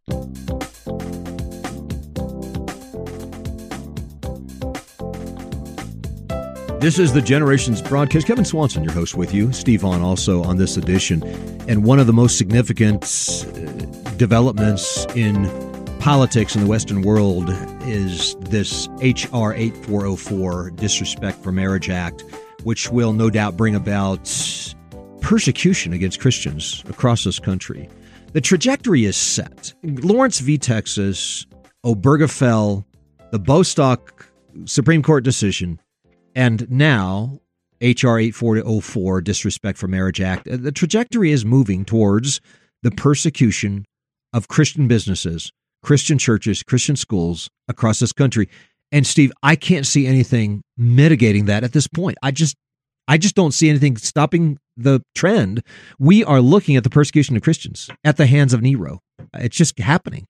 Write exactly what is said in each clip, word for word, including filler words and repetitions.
This is the Generations broadcast. Kevin Swanson, your host, with you. Steve Vaughn also on this edition. And one of the most significant uh, developments in politics in the Western world is this H R eighty-four oh four, Disrespect for Marriage Act, which will no doubt bring about persecution against Christians across this country. The trajectory is set. Lawrence v. Texas, Obergefell, the Bostock Supreme Court decision, and now H R eighty-four oh four, Disrespect for Marriage Act. The trajectory is moving towards the persecution of Christian businesses, Christian churches, Christian schools across this country. And Steve, I can't see anything mitigating that at this point. I just I just don't see anything stopping the trend. We are looking at the persecution of Christians at the hands of Nero. It's just happening.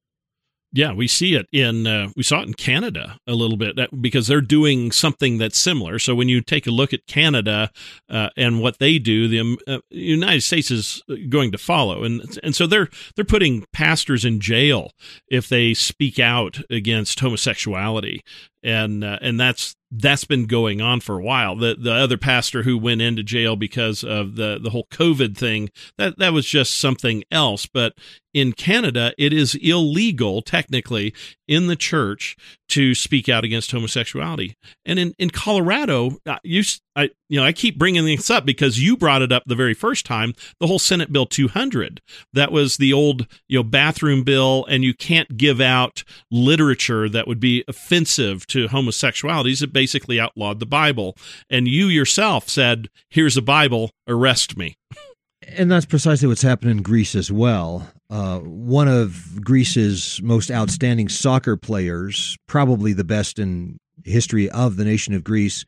Yeah, we see it in uh, we saw it in Canada a little bit that, because they're doing something that's similar. So when you take a look at Canada uh, and what they do, the uh, United States is going to follow, and and so they're they're putting pastors in jail if they speak out against homosexuality, and uh, and that's. That's been going on for a while. The the other pastor who went into jail because of the, the whole COVID thing, that, that was just something else. But in Canada, it is illegal, technically, in the church to speak out against homosexuality. And in, in Colorado, you I you know I keep bringing this up because you brought it up the very first time, the whole Senate Bill two hundred. That was the old you know bathroom bill, and you can't give out literature that would be offensive to homosexualities. It basically outlawed the Bible. And you yourself said, here's a Bible, arrest me. And that's precisely what's happened in Greece as well. Uh, one of Greece's most outstanding soccer players, probably the best in history of the nation of Greece,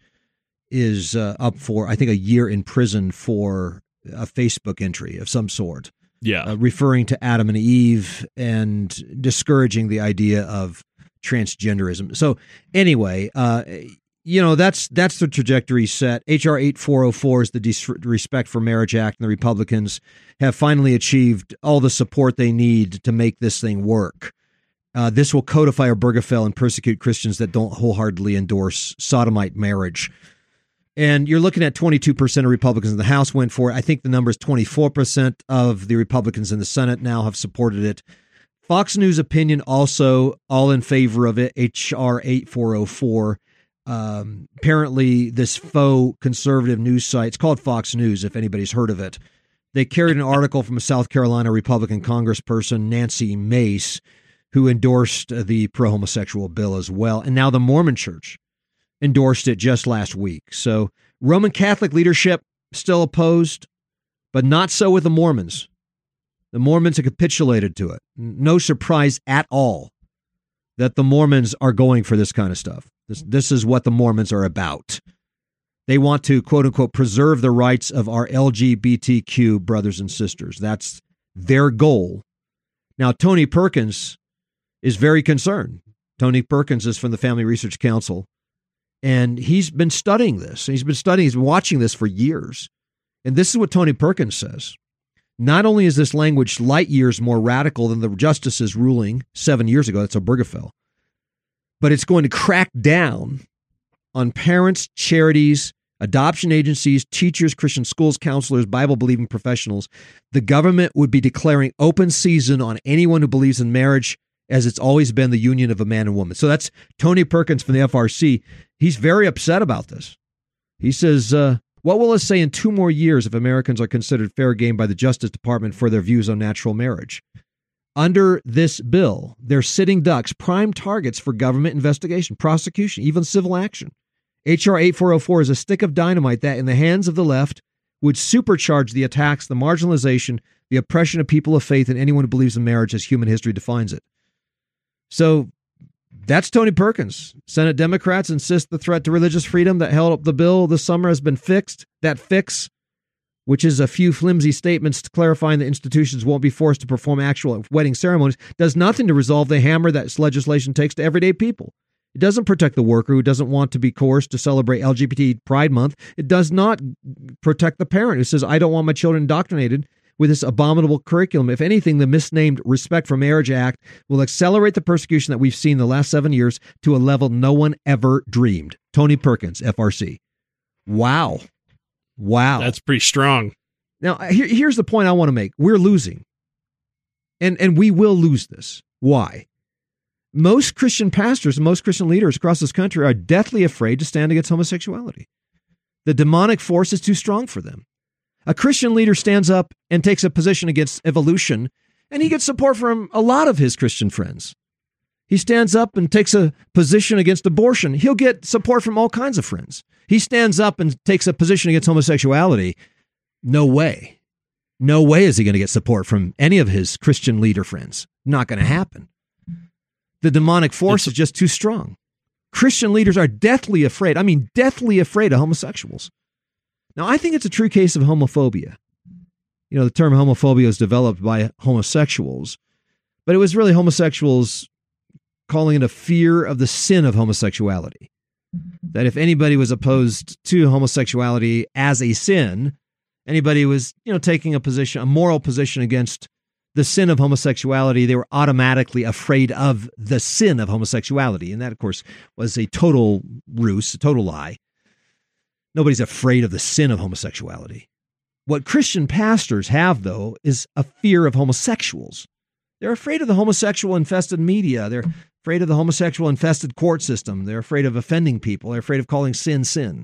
is uh, up for, I think, a year in prison for a Facebook entry of some sort. Yeah. Uh, referring to Adam and Eve and discouraging the idea of transgenderism. So anyway, uh, you know, that's that's the trajectory set. H R eighty-four oh four is the Disrespect for Marriage Act, and the Republicans have finally achieved all the support they need to make this thing work. Uh, this will codify Obergefell and persecute Christians that don't wholeheartedly endorse sodomite marriage. And you're looking at twenty-two percent of Republicans in the House went for it. I think the number is twenty-four percent of the Republicans in the Senate now have supported it. Fox News Opinion also all in favor of it, H R eighty-four oh four. Um, apparently, this faux conservative news site, it's called Fox News, if anybody's heard of it. They carried an article from a South Carolina Republican congressperson, Nancy Mace, who endorsed the pro-homosexual bill as well. And now the Mormon Church endorsed it just last week. So Roman Catholic leadership still opposed, but not so with the Mormons. The Mormons have capitulated to it. No surprise at all that the Mormons are going for this kind of stuff. This, this is what the Mormons are about. They want to, quote unquote, preserve the rights of our L G B T Q brothers and sisters. That's their goal. Now, Tony Perkins is very concerned. Tony Perkins is from the Family Research Council, and he's been studying this. He's been studying, he's been watching this for years. And this is what Tony Perkins says. Not only is this language light years more radical than the justice's ruling seven years ago, that's Obergefell, but it's going to crack down on parents, charities, adoption agencies, teachers, Christian schools, counselors, Bible-believing professionals. The government would be declaring open season on anyone who believes in marriage as it's always been the union of a man and woman. So that's Tony Perkins from the F R C. He's very upset about this. He says, uh, what will it say in two more years if Americans are considered fair game by the Justice Department for their views on natural marriage? Under this bill, they're sitting ducks, prime targets for government investigation, prosecution, even civil action. H R eighty-four oh four is a stick of dynamite that, in the hands of the left, would supercharge the attacks, the marginalization, the oppression of people of faith, and anyone who believes in marriage as human history defines it. So that's Tony Perkins. Senate Democrats insist the threat to religious freedom that held up the bill this summer has been fixed. That fix, which is a few flimsy statements clarifying that institutions won't be forced to perform actual wedding ceremonies, does nothing to resolve the hammer that legislation takes to everyday people. It doesn't protect the worker who doesn't want to be coerced to celebrate L G B T Pride Month. It does not protect the parent who says, I don't want my children indoctrinated with this abominable curriculum. If anything, the misnamed Respect for Marriage Act will accelerate the persecution that we've seen the last seven years to a level no one ever dreamed. Tony Perkins, F R C. Wow. Wow. That's pretty strong. Now, here, here's the point I want to make. We're losing. And, and we will lose this. Why? Most Christian pastors and most Christian leaders across this country are deathly afraid to stand against homosexuality. The demonic force is too strong for them. A Christian leader stands up and takes a position against evolution, and he gets support from a lot of his Christian friends. He stands up and takes a position against abortion. He'll get support from all kinds of friends. He stands up and takes a position against homosexuality. No way. No way is he going to get support from any of his Christian leader friends. Not going to happen. The demonic force is just too strong. Christian leaders are deathly afraid. I mean, deathly afraid of homosexuals. Now, I think it's a true case of homophobia. You know, the term homophobia was developed by homosexuals, but it was really homosexuals calling it a fear of the sin of homosexuality. That if anybody was opposed to homosexuality as a sin, anybody was, you know, taking a position, a moral position against the sin of homosexuality, they were automatically afraid of the sin of homosexuality. And that, of course, was a total ruse, a total lie. Nobody's afraid of the sin of homosexuality. What Christian pastors have, though, is a fear of homosexuals. They're afraid of the homosexual-infested media. They're afraid of the homosexual-infested court system. They're afraid of offending people. They're afraid of calling sin, sin.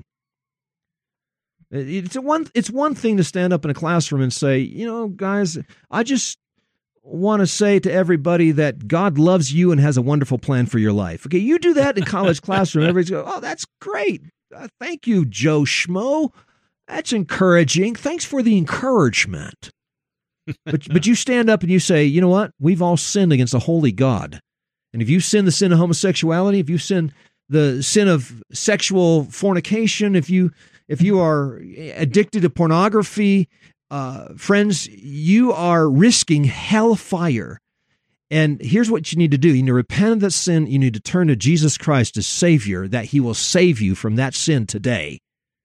It's a one, it's one thing to stand up in a classroom and say, you know, guys, I just want to say to everybody that God loves you and has a wonderful plan for your life. Okay, you do that in a college classroom. Everybody's going, oh, that's great. Uh, thank you, Joe Schmo. That's encouraging. Thanks for the encouragement. But but you stand up and you say, you know what? We've all sinned against a holy God. And if you sin the sin of homosexuality, if you sin the sin of sexual fornication, if you if you are addicted to pornography, uh, friends, you are risking hellfire. And here's what you need to do. You need to repent of that sin. You need to turn to Jesus Christ as Savior, that He will save you from that sin today.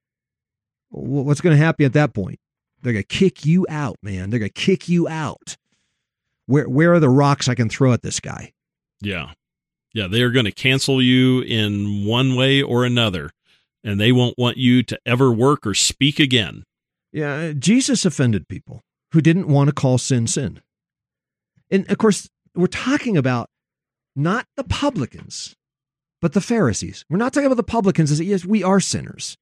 What's going to happen at that point? They're going to kick you out, man. They're going to kick you out. Where where are the rocks I can throw at this guy? Yeah. Yeah, they are going to cancel you in one way or another, and they won't want you to ever work or speak again. Yeah, Jesus offended people who didn't want to call sin, sin. And, of course, we're talking about not the publicans, but the Pharisees. We're not talking about the publicans as, yes, we are sinners.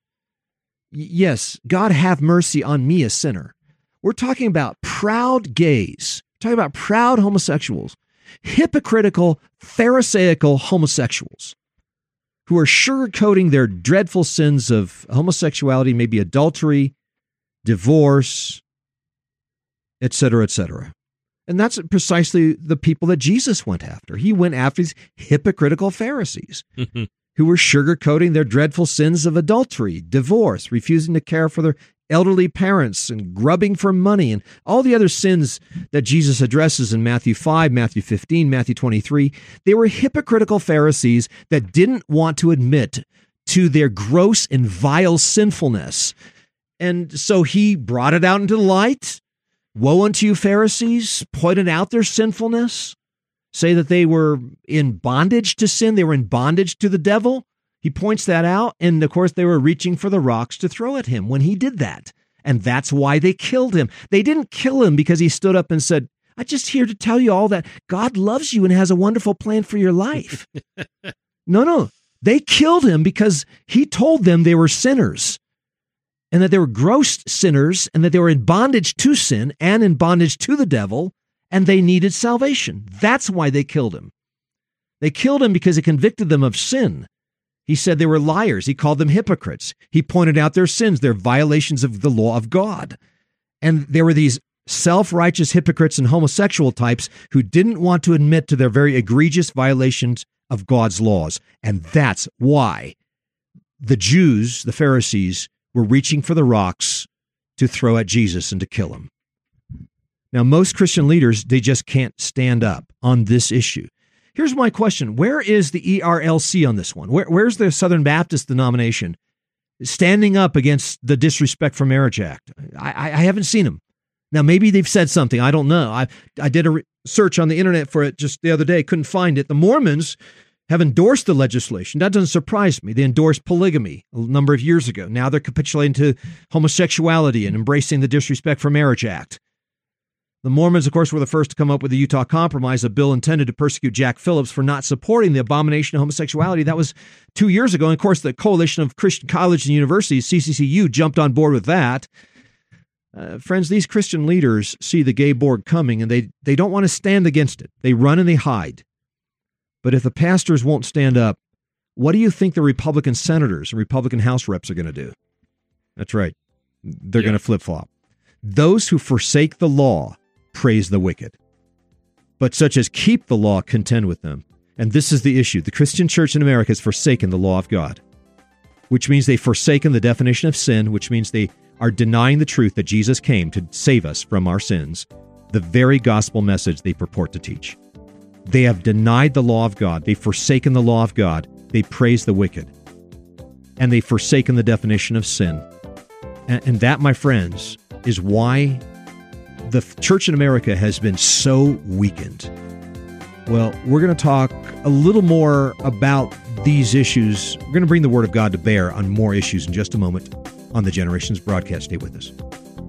Yes, God have mercy on me, a sinner. We're talking about proud gays, we're talking about proud homosexuals, hypocritical, pharisaical homosexuals who are sugarcoating their dreadful sins of homosexuality, maybe adultery, divorce, et cetera, et cetera. And that's precisely the people that Jesus went after. He went after these hypocritical Pharisees who were sugarcoating their dreadful sins of adultery, divorce, refusing to care for their elderly parents, and grubbing for money, and all the other sins that Jesus addresses in Matthew five, Matthew fifteen, Matthew twenty-three. They were hypocritical Pharisees that didn't want to admit to their gross and vile sinfulness. And so he brought it out into the light. Woe unto you, Pharisees, pointed out their sinfulness, say that they were in bondage to sin, they were in bondage to the devil. He points that out, and of course they were reaching for the rocks to throw at him when he did that. And that's why they killed him. They didn't kill him because he stood up and said, I'm just here to tell you all that God loves you and has a wonderful plan for your life. No, no. They killed him because he told them they were sinners, and that they were gross sinners, and that they were in bondage to sin and in bondage to the devil, and they needed salvation. That's why they killed him. They killed him because he convicted them of sin. He said they were liars. He called them hypocrites. He pointed out their sins, their violations of the law of God. And there were these self-righteous hypocrites and homosexual types who didn't want to admit to their very egregious violations of God's laws. And that's why the Jews, the Pharisees, were reaching for the rocks to throw at Jesus and to kill him. Now, most Christian leaders, they just can't stand up on this issue. Here's my question. Where is the E R L C on this one? Where, where's the Southern Baptist denomination standing up against the Disrespect for Marriage Act? I, I haven't seen them. Now, maybe they've said something. I don't know. I I did a re- search on the internet for it just the other day. Couldn't find it. The Mormons have endorsed the legislation. That doesn't surprise me. They endorsed polygamy a number of years ago. Now they're capitulating to homosexuality and embracing the Disrespect for Marriage Act. The Mormons, of course, were the first to come up with the Utah Compromise, a bill intended to persecute Jack Phillips for not supporting the abomination of homosexuality. That was two years ago. And of course, the Coalition of Christian Colleges and Universities, C C C U, jumped on board with that. Uh, friends, these Christian leaders see the gay Borg coming, and they, they don't want to stand against it. They run and they hide. But if the pastors won't stand up, what do you think the Republican senators and Republican House reps are going to do? That's right. They're yeah. going to flip-flop. Those who forsake the law praise the wicked, but such as keep the law contend with them. And this is the issue. The Christian church in America has forsaken the law of God, which means they've forsaken the definition of sin, which means they are denying the truth that Jesus came to save us from our sins, the very gospel message they purport to teach. They have denied the law of God. They've forsaken the law of God. They praise the wicked. And they've forsaken the definition of sin. And, and that, my friends, is why the church in America has been so weakened. Well, we're going to talk a little more about these issues. We're going to bring the Word of God to bear on more issues in just a moment on the Generations broadcast. Stay with us.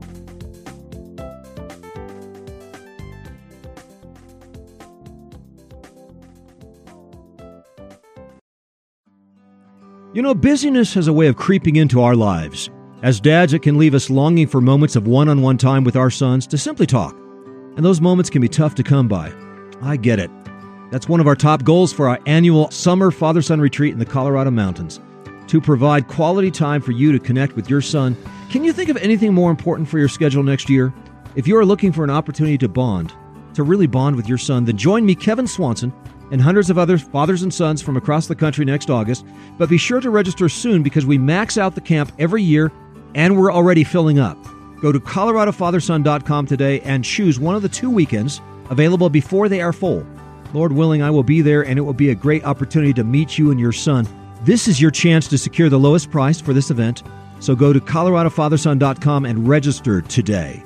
You know, busyness has a way of creeping into our lives. As dads, it can leave us longing for moments of one-on-one time with our sons to simply talk. And those moments can be tough to come by. I get it. That's one of our top goals for our annual summer father-son retreat in the Colorado mountains, to provide quality time for you to connect with your son. Can you think of anything more important for your schedule next year? If you are looking for an opportunity to bond, to really bond with your son, then join me, Kevin Swanson, and hundreds of other fathers and sons from across the country next August. But be sure to register soon because we max out the camp every year and we're already filling up. Go to colorado father son dot com today and choose one of the two weekends available before they are full. Lord willing, I will be there, and it will be a great opportunity to meet you and your son. This is your chance to secure the lowest price for this event. So go to colorado father son dot com and register today.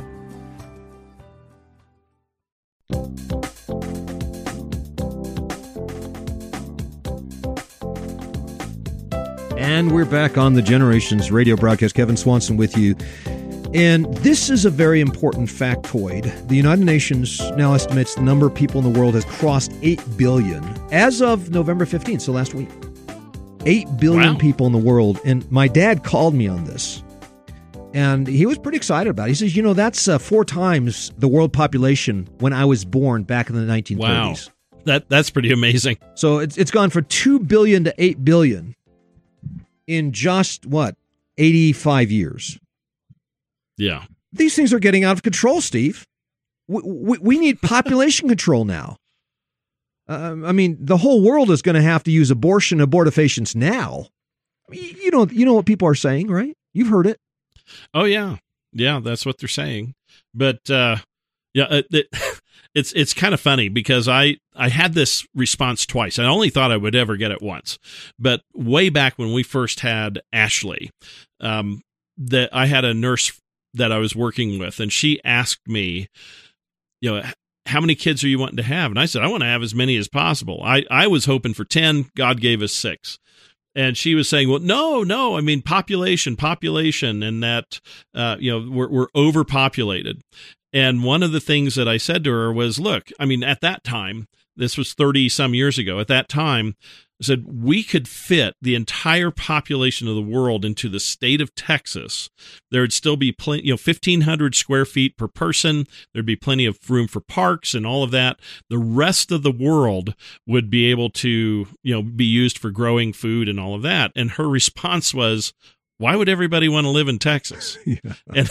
And we're back on the Generations radio broadcast. Kevin Swanson with you. And this is a very important factoid. The United Nations now estimates the number of people in the world has crossed eight billion as of November fifteenth, so last week. eight billion wow. people in the world. And my dad called me on this. And he was pretty excited about it. He says, you know, that's uh, four times the world population when I was born back in the nineteen thirties. Wow. That, that's pretty amazing. So it's it's gone from two billion to eight billion in just, what, eighty-five years. Yeah. These things are getting out of control, Steve. We, we, we need population control now. Uh, I mean, the whole world is going to have to use abortion abortifacients now. I mean, you know, you know what people are saying, right? You've heard it. Oh, yeah. Yeah, that's what they're saying. But, uh, yeah, it, it, it's it's kind of funny because I, I had this response twice. I only thought I would ever get it once. But way back when we first had Ashley, um, that I had a nurse that I was working with, and she asked me, you know, how many kids are you wanting to have? And I said, I want to have as many as possible. I, I was hoping for ten. God gave us six. And she was saying, well, no, no, I mean, population, population, and that, uh, you know, we're, we're overpopulated. And one of the things that I said to her was, look, I mean, at that time, this was thirty some years ago, at that time, I said, we could fit the entire population of the world into the state of Texas. There'd still be plenty, you know, fifteen hundred square feet per person. There'd be plenty of room for parks and all of that. The rest of the world would be able to, you know, be used for growing food and all of that. And her response was, why would everybody want to live in Texas? Yeah. And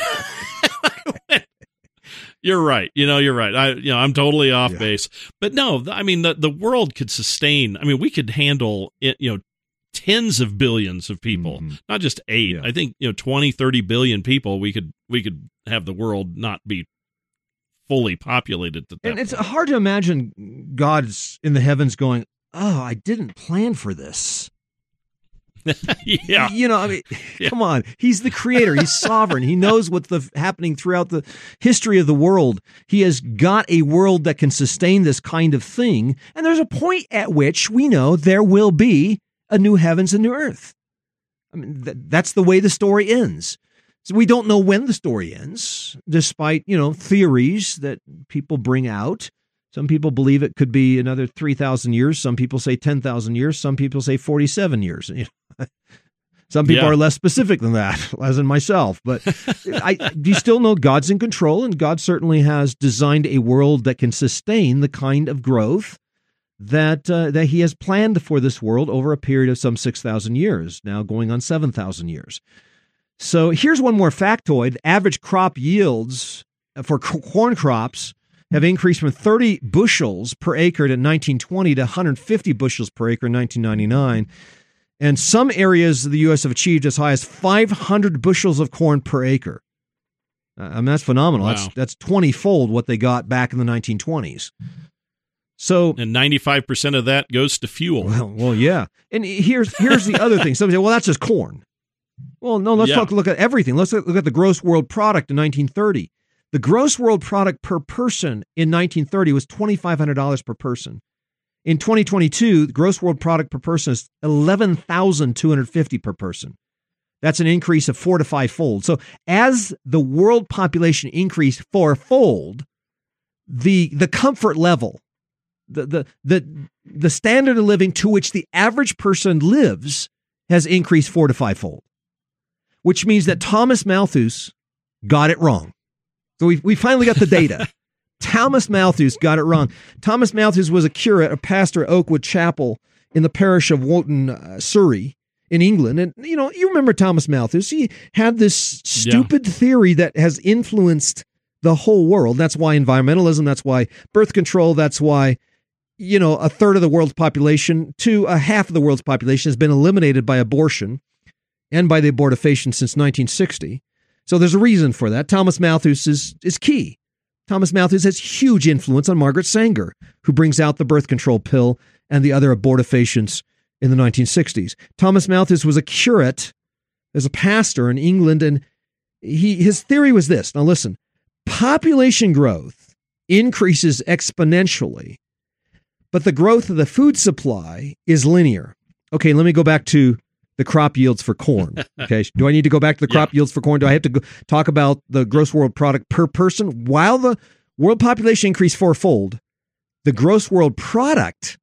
you're right. You know, you're right. I, you know, I'm totally off yeah. base. But no, I mean, the, the world could sustain. I mean, we could handle it, you know, tens of billions of people, mm-hmm. not just eight. Yeah. I think, you know, twenty, thirty billion people, we could, we could have the world not be fully populated. At that and it's point. hard to imagine God's in the heavens going, oh, I didn't plan for this. yeah. You know, I mean, yeah. come on. He's the creator. He's sovereign. He knows what's the, happening throughout the history of the world. He has got a world that can sustain this kind of thing. And there's a point at which we know there will be a new heavens and new earth. I mean, th- that's the way the story ends. So we don't know when the story ends, despite, you know, theories that people bring out. Some people believe it could be another three thousand years. Some people say ten thousand years. Some people say forty-seven years. Some people yeah. are less specific than that, as in myself. But I, do you still know God's in control? And God certainly has designed a world that can sustain the kind of growth that uh, that he has planned for this world over a period of some six thousand years, now going on seven thousand years. So here's one more factoid. Average crop yields for corn crops have increased from thirty bushels per acre in nineteen twenty to one hundred fifty bushels per acre in nineteen ninety-nine. And some areas of the U S have achieved as high as five hundred bushels of corn per acre. Uh, I mean, that's phenomenal. Wow. That's that's twenty-fold what they got back in the nineteen twenties. So, and ninety-five percent of that goes to fuel. Well, well, yeah. And here's here's the other thing. Somebody say, well, that's just corn. Well, no, let's yeah. talk, look at everything. Let's look at the gross world product in nineteen thirty. The gross world product per person in nineteen thirty was twenty-five hundred dollars per person. In twenty twenty-two, the gross world product per person is eleven thousand two hundred fifty dollars per person. That's an increase of four to five fold. So as the world population increased fourfold, the the comfort level, the the the the standard of living to which the average person lives has increased four to five fold, which means that Thomas Malthus got it wrong. So we we finally got the data. Thomas Malthus got it wrong. Thomas Malthus was a curate, a pastor at Oakwood Chapel in the parish of Wootton, uh, Surrey, in England. And, you know, you remember Thomas Malthus. He had this stupid yeah. theory that has influenced the whole world. That's why environmentalism, that's why birth control, that's why, you know, a third of the world's population to a half of the world's population has been eliminated by abortion and by the abortifacient since nineteen sixty. So there's a reason for that. Thomas Malthus is, is key. Thomas Malthus has huge influence on Margaret Sanger, who brings out the birth control pill and the other abortifacients in the nineteen sixties. Thomas Malthus was a curate as a pastor in England, and he his theory was this. Now listen, population growth increases exponentially, but the growth of the food supply is linear. Okay, let me go back to the crop yields for corn. Okay. Do I need to go back to the crop yeah. yields for corn? Do I have to go talk about the gross world product per person? While the world population increased fourfold, the gross world product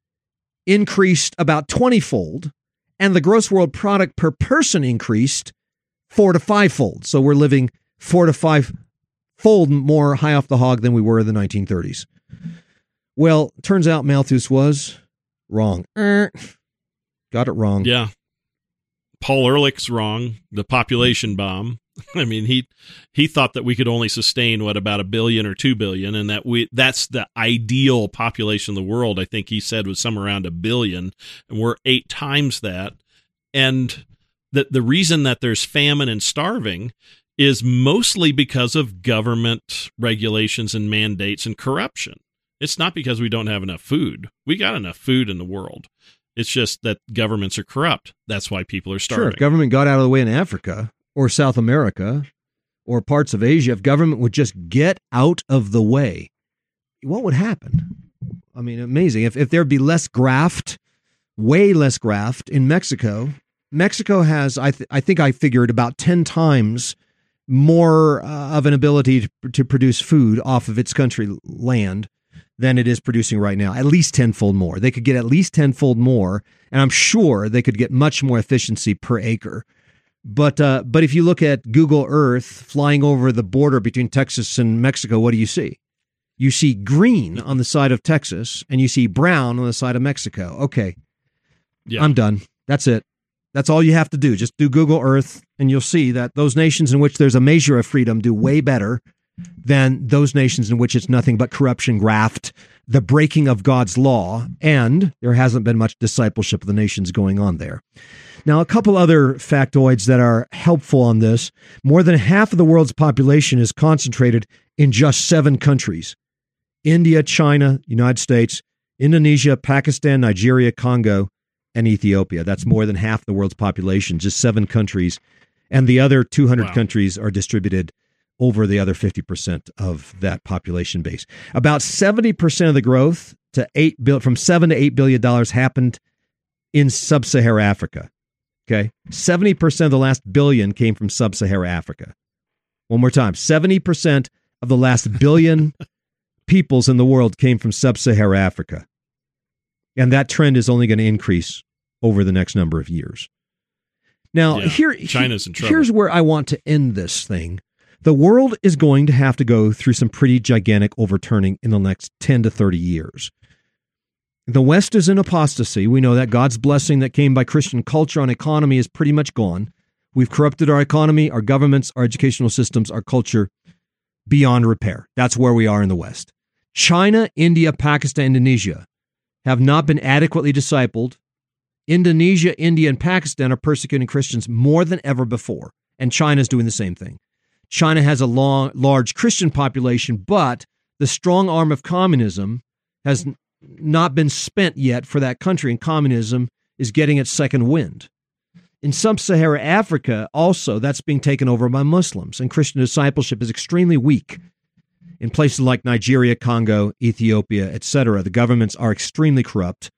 increased about twenty-fold, and the gross world product per person increased four to five-fold. So we're living four to five-fold more high off the hog than we were in the nineteen thirties. Well, turns out Malthus was wrong. Er, got it wrong. Yeah. Paul Ehrlich's wrong. The population bomb. I mean, he he thought that we could only sustain what about a billion or two billion, and that we that's the ideal population of the world. I think he said was somewhere around a billion, and we're eight times that. And the the reason that there's famine and starving is mostly because of government regulations and mandates and corruption. It's not because we don't have enough food. We got enough food in the world. It's just that governments are corrupt. That's why people are starving. Sure, if government got out of the way in Africa or South America or parts of Asia, if government would just get out of the way, what would happen? I mean, amazing. If if there'd be less graft, way less graft in Mexico, Mexico has, I, th- I think I figured, about ten times more uh, of an ability to, to produce food off of its country land than it is producing right now, at least tenfold more. They could get at least tenfold more, and I'm sure they could get much more efficiency per acre. But uh, but if you look at Google Earth flying over the border between Texas and Mexico, what do you see? You see green on the side of Texas, and you see brown on the side of Mexico. Okay, yeah. I'm done. That's it. That's all you have to do. Just do Google Earth, and you'll see that those nations in which there's a measure of freedom do way better than those nations in which it's nothing but corruption, graft, the breaking of God's law, and there hasn't been much discipleship of the nations going on there. Now, a couple other factoids that are helpful on this. More than half of the world's population is concentrated in just seven countries: India, China, United States, Indonesia, Pakistan, Nigeria, Congo, and Ethiopia. That's more than half the world's population, just seven countries. And the other two hundred wow. countries are distributed over the other fifty percent of that population base. About seventy percent of the growth to eight bil- from seven to eight billion dollars happened in sub-Saharan Africa. Okay? seventy percent of the last billion came from sub-Saharan Africa. One more time. seventy percent of the last billion peoples in the world came from sub-Saharan Africa. And that trend is only going to increase over the next number of years. Now, yeah, here, China's in trouble. Here's where I want to end this thing. The world is going to have to go through some pretty gigantic overturning in the next ten to thirty years. The West is in apostasy. We know that God's blessing that came by Christian culture on economy is pretty much gone. We've corrupted our economy, our governments, our educational systems, our culture beyond repair. That's where we are in the West. China, India, Pakistan, Indonesia have not been adequately discipled. Indonesia, India, and Pakistan are persecuting Christians more than ever before, and China's doing the same thing. China has a long, large Christian population, but the strong arm of communism has n- not been spent yet for that country, and communism is getting its second wind. In sub-Saharan Africa, also, that's being taken over by Muslims, and Christian discipleship is extremely weak. In places like Nigeria, Congo, Ethiopia, et cetera, the governments are extremely corrupt,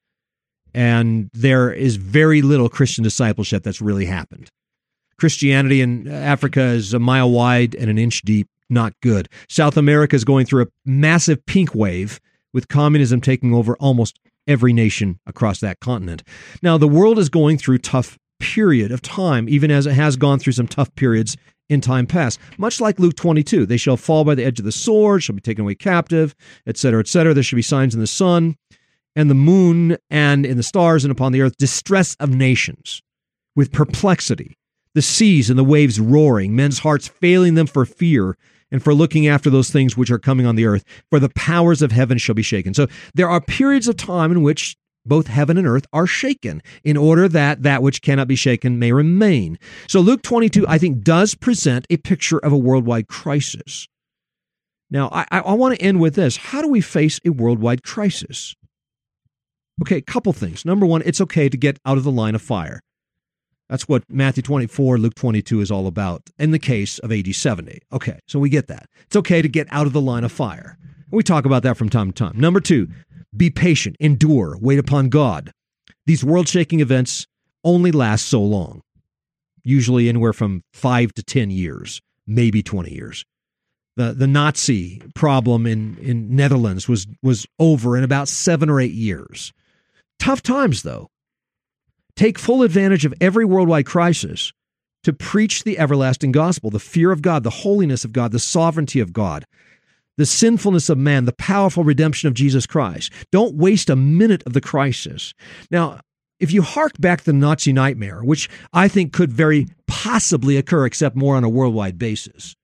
and there is very little Christian discipleship that's really happened. Christianity in Africa is a mile wide and an inch deep, not good. South America is going through a massive pink wave, with communism taking over almost every nation across that continent. Now, the world is going through a tough period of time, even as it has gone through some tough periods in time past. Much like Luke twenty-two, they shall fall by the edge of the sword, shall be taken away captive, et cetera, et cetera. There shall be signs in the sun and the moon and in the stars and upon the earth, distress of nations with perplexity, the seas and the waves roaring, men's hearts failing them for fear and for looking after those things which are coming on the earth, for the powers of heaven shall be shaken. So there are periods of time in which both heaven and earth are shaken in order that that which cannot be shaken may remain. So Luke twenty-two, I think, does present a picture of a worldwide crisis. Now, I, I want to end with this. How do we face a worldwide crisis? Okay, a couple things. Number one, it's okay to get out of the line of fire. That's what Matthew twenty-four, Luke twenty-two is all about in the case of A D seventy. Okay, so we get that. It's okay to get out of the line of fire. We talk about that from time to time. Number two, be patient, endure, wait upon God. These world-shaking events only last so long, usually anywhere from five to ten years, maybe twenty years. The the Nazi problem in, in Netherlands was, was over in about seven or eight years. Tough times, though. Take full advantage of every worldwide crisis to preach the everlasting gospel, the fear of God, the holiness of God, the sovereignty of God, the sinfulness of man, the powerful redemption of Jesus Christ. Don't waste a minute of the crisis. Now, if you hark back to the Nazi nightmare, which I think could very possibly occur, except more on a worldwide basis,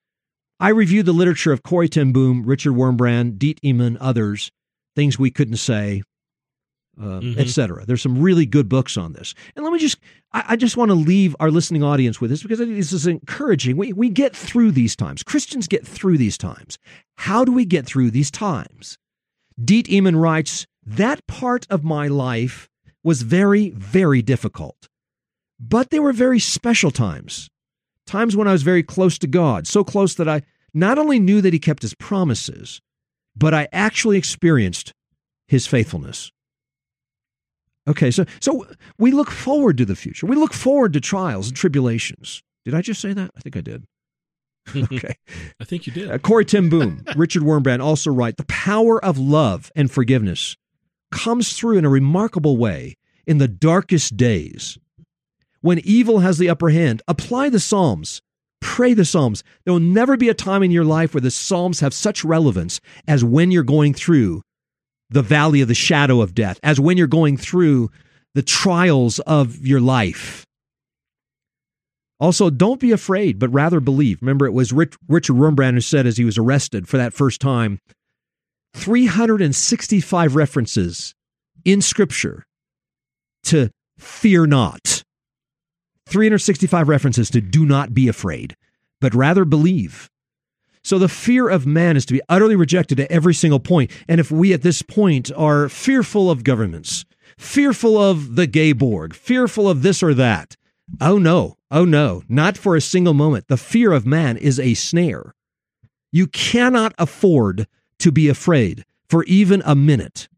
I reviewed the literature of Corrie ten Boom, Richard Wurmbrand, Diet Eman, others, Things We Couldn't Say, Uh, mm-hmm. et cetera. There's some really good books on this. And let me just, I, I just want to leave our listening audience with this because I think this is encouraging. We, we get through these times. Christians get through these times. How do we get through these times? Diet Eman writes, that part of my life was very, very difficult. But they were very special times. Times when I was very close to God, so close that I not only knew that he kept his promises, but I actually experienced his faithfulness. Okay, so so we look forward to the future. We look forward to trials and tribulations. Did I just say that? I think I did. Okay. I think you did. Uh, Corrie ten Boom, Richard Wurmbrand also write, the power of love and forgiveness comes through in a remarkable way in the darkest days. When evil has the upper hand, apply the Psalms. Pray the Psalms. There will never be a time in your life where the Psalms have such relevance as when you're going through the valley of the shadow of death, as when you're going through the trials of your life. Also, don't be afraid, but rather believe. Remember, it was Rich, Richard Wurmbrand who said as he was arrested for that first time, three hundred sixty-five references in Scripture to fear not. three hundred sixty-five references to do not be afraid, but rather believe. So the fear of man is to be utterly rejected at every single point. And if we at this point are fearful of governments, fearful of the gay Borg, fearful of this or that, oh no, oh no, not for a single moment. The fear of man is a snare. You cannot afford to be afraid for even a minute.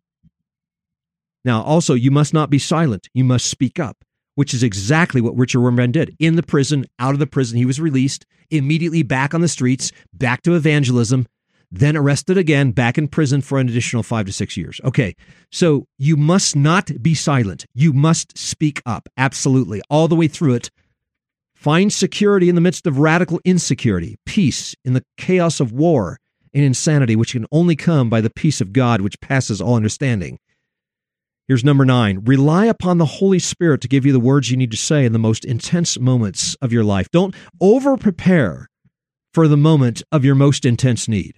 Now, also, you must not be silent. You must speak up, which is exactly what Richard Wurmbrand did. In the prison, out of the prison, he was released, immediately back on the streets, back to evangelism, then arrested again, back in prison for an additional five to six years. Okay, so you must not be silent. You must speak up, absolutely, all the way through it. Find security in the midst of radical insecurity, peace in the chaos of war and insanity, which can only come by the peace of God, which passes all understanding. Here's number nine. Rely upon the Holy Spirit to give you the words you need to say in the most intense moments of your life. Don't over-prepare for the moment of your most intense need.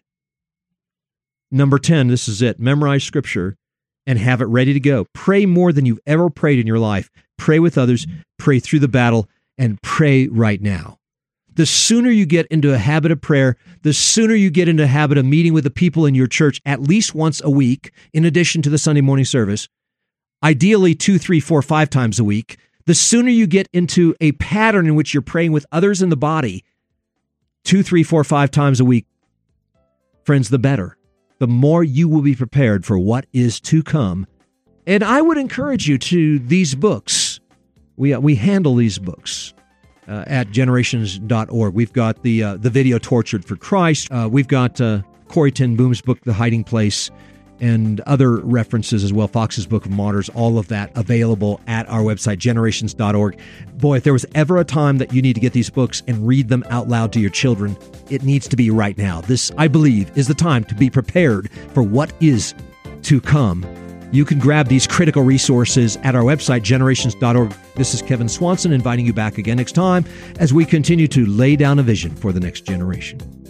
Number ten, this is it. Memorize Scripture and have it ready to go. Pray more than you've ever prayed in your life. Pray with others, pray through the battle, and pray right now. The sooner you get into a habit of prayer, the sooner you get into a habit of meeting with the people in your church at least once a week, in addition to the Sunday morning service, ideally two, three, four, five times a week, the sooner you get into a pattern in which you're praying with others in the body, two, three, four, five times a week, friends, the better. The more you will be prepared for what is to come. And I would encourage you to these books. We, uh, we handle these books uh, at generations dot org. We've got the uh, the video Tortured for Christ. Uh, we've got uh, Corrie ten Boom's book, The Hiding Place, and other references as well, Fox's Book of Martyrs, all of that available at our website, generations dot org. Boy, if there was ever a time that you need to get these books and read them out loud to your children, it needs to be right now. This, I believe, is the time to be prepared for what is to come. You can grab these critical resources at our website, generations dot org. This is Kevin Swanson inviting you back again next time as we continue to lay down a vision for the next generation.